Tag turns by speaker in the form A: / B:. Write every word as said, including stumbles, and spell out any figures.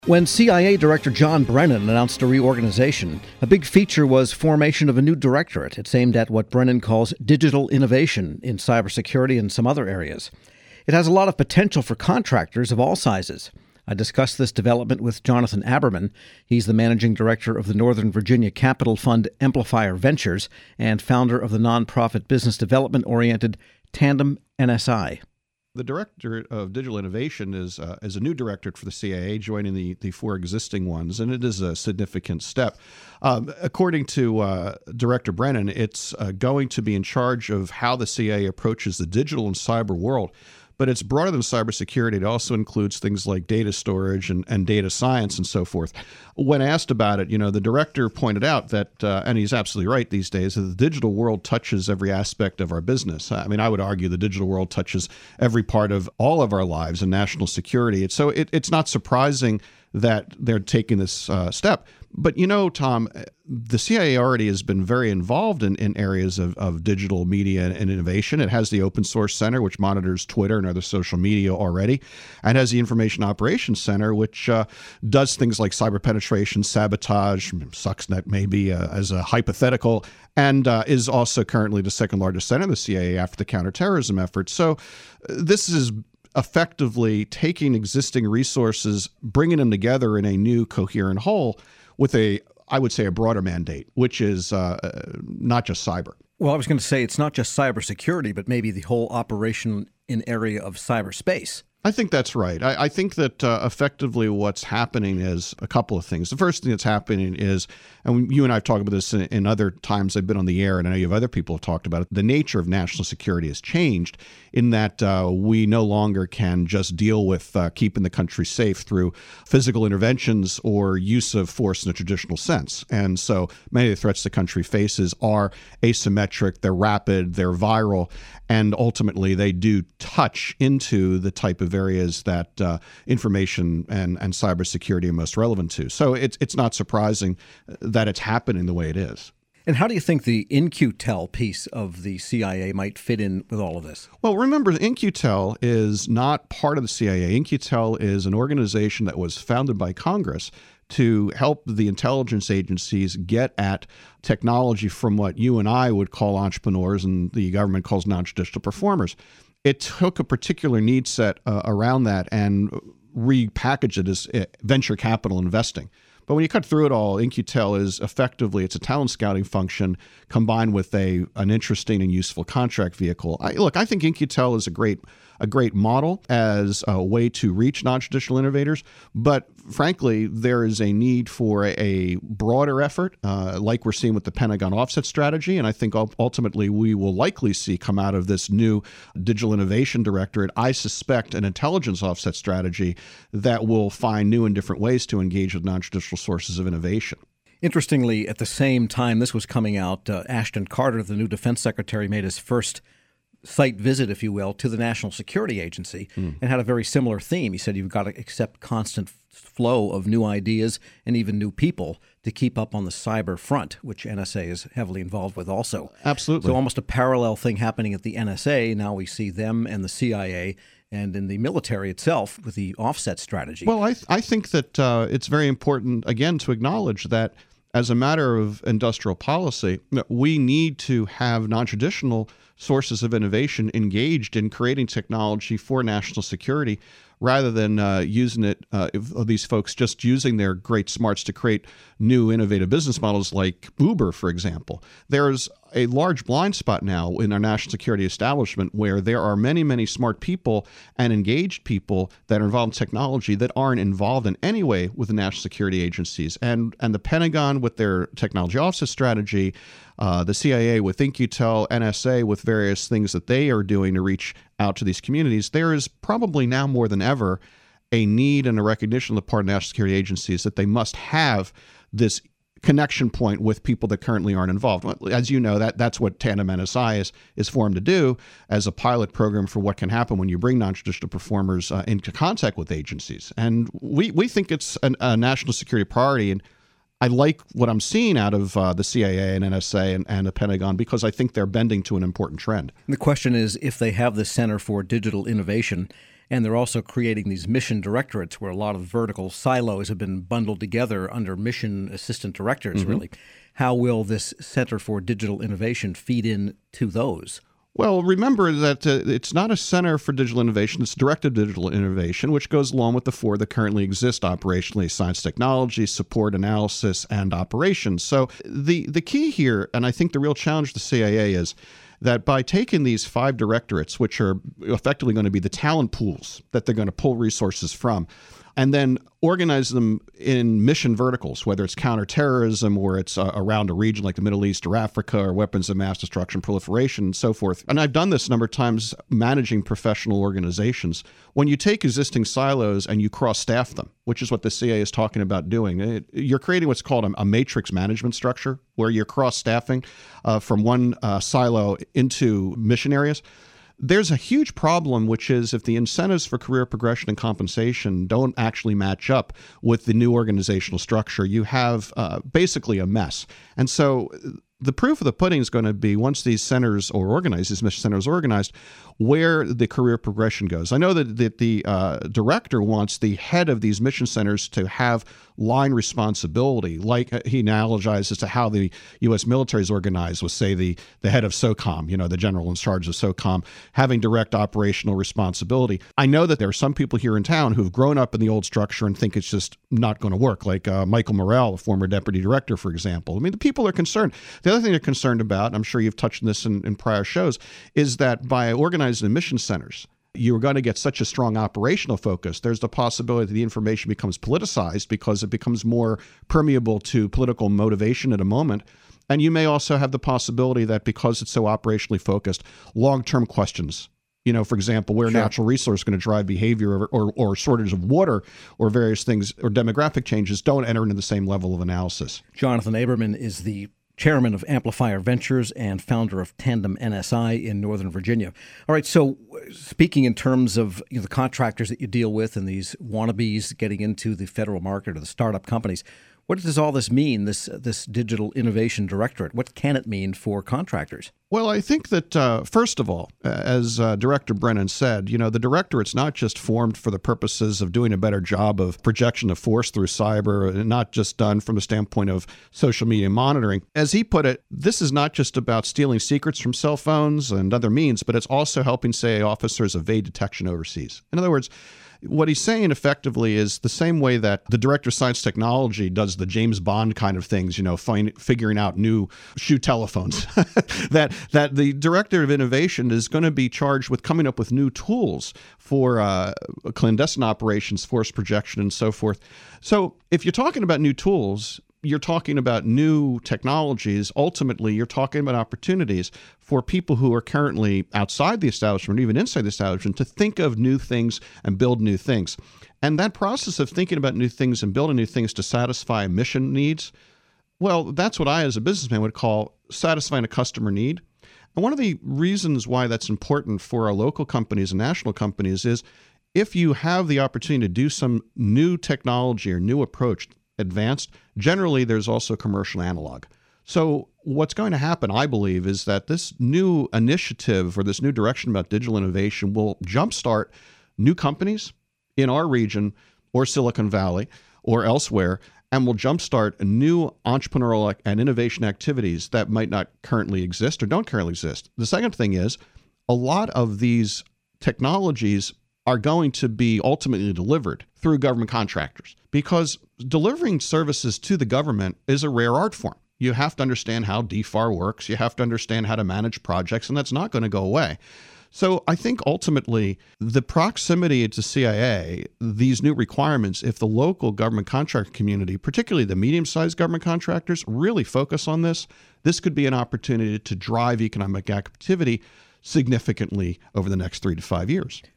A: When C I A Director John Brennan announced a reorganization, a big feature was formation of a new directorate. It's aimed at what Brennan calls digital innovation in cybersecurity and some other areas. It has a lot of potential for contractors of all sizes. I discussed this development with Jonathan Aberman. He's the managing director of the Northern Virginia capital fund Amplifier Ventures and founder of the nonprofit business development-oriented Tandem N S I.
B: The director of digital innovation is uh, is a new directorate for the C I A, joining the, the four existing ones, and it is a significant step. Um, according to uh, Director Brennan, it's uh, going to be in charge of how the C I A approaches the digital and cyber world. But it's broader than cybersecurity. It also includes things like data storage and, and data science and so forth. When asked about it, you know, the director pointed out that, uh, and he's absolutely right these days, that the digital world touches every aspect of our business. I mean, I would argue the digital world touches every part of all of our lives and national security. So it, it's not surprising that they're taking this uh, step. But, you know, Tom, the C I A already has been very involved in, in areas of, of digital media and innovation. It has the Open Source Center, which monitors Twitter and other social media already, and has the Information Operations Center, which uh, does things like cyber penetration, sabotage, Stuxnet maybe uh, as a hypothetical, and uh, is also currently the second largest center of the C I A after the counterterrorism effort. So uh, this is effectively taking existing resources, bringing them together in a new coherent whole with a, I would say, a broader mandate, which is uh, not just cyber.
A: Well, I was going to say it's not just cybersecurity, but maybe the whole operation in area of cyberspace.
B: I think that's right. I, I think that uh, effectively what's happening is a couple of things. The first thing that's happening is, and you and I have talked about this in, in other times I've been on the air, and I know you have other people have talked about it, the nature of national security has changed in that uh, we no longer can just deal with uh, keeping the country safe through physical interventions or use of force in a traditional sense. And so many of the threats the country faces are asymmetric, they're rapid, they're viral, and ultimately they do touch into the type of areas that uh, information and, and cybersecurity are most relevant to. So it's it's not surprising that it's happening the way it is.
A: And how do you think the In-Q-Tel piece of the C I A might fit in with all of this?
B: Well, remember, In-Q-Tel is not part of the C I A. In-Q-Tel is an organization that was founded by Congress to help the intelligence agencies get at technology from what you and I would call entrepreneurs and the government calls non-traditional performers. It took a particular need set uh, around that and repackaged it as uh, venture capital investing. But when you cut through it all, In-Q-Tel is effectively, it's a talent scouting function combined with a an interesting and useful contract vehicle. I, look, I think In-Q-Tel is a great a great model as a way to reach non-traditional innovators. But frankly, there is a need for a, a broader effort, uh, like we're seeing with the Pentagon offset strategy. And I think ultimately we will likely see come out of this new digital innovation directorate, I suspect, an intelligence offset strategy that will find new and different ways to engage with non-traditional sources of innovation.
A: Interestingly, at the same time this was coming out, uh, Ashton Carter, the new defense secretary, made his first site visit, if you will, to the National Security Agency mm. and had a very similar theme. He said you've got to accept constant flow of new ideas and even new people to keep up on the cyber front, which N S A is heavily involved with also.
B: Absolutely.
A: So almost a parallel thing happening at the N S A. Now we see them and the C I A and in the military itself with the offset strategy.
B: Well, I, th- I think that uh, it's very important, again, to acknowledge that as a matter of industrial policy, we need to have non-traditional sources of innovation engaged in creating technology for national security rather than uh, using it, uh, if, uh, these folks just using their great smarts to create new innovative business models like Uber, for example. There's a large blind spot now in our national security establishment where there are many, many smart people and engaged people that are involved in technology that aren't involved in any way with the national security agencies. And and the Pentagon with their technology offset strategy, uh, the C I A with In-Q-Tel, N S A with various things that they are doing to reach out to these communities, there is probably now more than ever a need and a recognition on the part of national security agencies that they must have this connection point with people that currently aren't involved. As you know, that that's what Tandem N S I is, is formed to do as a pilot program for what can happen when you bring non-traditional performers uh, into contact with agencies. And we, we think it's an, a national security priority. And I like what I'm seeing out of uh, the C I A and N S A and, and the Pentagon because I think they're bending to an important trend.
A: And the question is, if they have the Center for Digital Innovation And they're also creating these mission directorates where a lot of vertical silos have been bundled together under mission assistant directors, mm-hmm. really. How will this Center for Digital Innovation feed in to those?
B: Well, remember that uh, it's not a center for digital innovation, it's directed digital innovation, which goes along with the four that currently exist operationally: science, technology, support, analysis, and operations. So the, the key here, and I think the real challenge to C I A is that by taking these five directorates, which are effectively going to be the talent pools that they're going to pull resources from, and then organize them in mission verticals, whether it's counterterrorism or it's uh, around a region like the Middle East or Africa or weapons of mass destruction, proliferation, and so forth. And I've done this a number of times managing professional organizations. When you take existing silos and you cross-staff them, which is what the C I A is talking about doing, it, you're creating what's called a, a matrix management structure where you're cross-staffing uh, from one uh, silo into mission areas. There's a huge problem, which is if the incentives for career progression and compensation don't actually match up with the new organizational structure, you have uh, basically a mess. And so the proof of the pudding is going to be once these centers are organized, these mission centers are organized, where the career progression goes. I know that, that the uh, director wants the head of these mission centers to have line responsibility, like he analogizes to how the U S military is organized with, say, the, the head of SOCOM, you know, the general in charge of SOCOM, having direct operational responsibility. I know that there are some people here in town who've grown up in the old structure and think it's just not going to work, like uh, Michael Morrell, a former deputy director, for example. I mean, the people are concerned. The other thing they're concerned about, and I'm sure you've touched on this in, in prior shows, is that by organizing the mission centers, you're going to get such a strong operational focus. There's the possibility that the information becomes politicized because it becomes more permeable to political motivation at a moment. And you may also have the possibility that because it's so operationally focused, long-term questions, you know, for example, where
A: Sure.
B: natural resource is going to drive behavior or, or, or shortage of water or various things or demographic changes don't enter into the same level of analysis.
A: Jonathan Aberman is the chairman of Amplifier Ventures and founder of Tandem N S I in Northern Virginia. All right, so speaking in terms of you know, the contractors that you deal with and these wannabes getting into the federal market or the startup companies, what does all this mean, this this Digital Innovation Directorate? What can it mean for contractors?
B: Well, I think that, uh, first of all, as uh, Director Brennan said, you know, the directorate's not just formed for the purposes of doing a better job of projection of force through cyber, and not just done from the standpoint of social media monitoring. As he put it, this is not just about stealing secrets from cell phones and other means, but it's also helping, say, officers evade detection overseas. In other words, what he's saying effectively is the same way that the director of science technology does the James Bond kind of things, you know, find, figuring out new shoe telephones, that that the director of innovation is going to be charged with coming up with new tools for uh, clandestine operations, force projection, and so forth. So if you're talking about new tools, you're talking about new technologies. Ultimately, you're talking about opportunities for people who are currently outside the establishment, even inside the establishment, to think of new things and build new things. And that process of thinking about new things and building new things to satisfy mission needs, well, that's what I, as a businessman, would call satisfying a customer need. And one of the reasons why that's important for our local companies and national companies is if you have the opportunity to do some new technology or new approach, advanced, generally there's also commercial analog. So what's going to happen, I believe, is that this new initiative or this new direction about digital innovation will jumpstart new companies in our region or Silicon Valley or elsewhere, and will jumpstart new entrepreneurial and innovation activities that might not currently exist or don't currently exist. The second thing is a lot of these technologies are going to be ultimately delivered through government contractors, because delivering services to the government is a rare art form. You have to understand how D F A R works. You have to understand how to manage projects, and that's not going to go away. So I think ultimately the proximity to C I A, these new requirements, if the local government contractor community, particularly the medium-sized government contractors, really focus on this, this could be an opportunity to drive economic activity significantly over the next three to five years.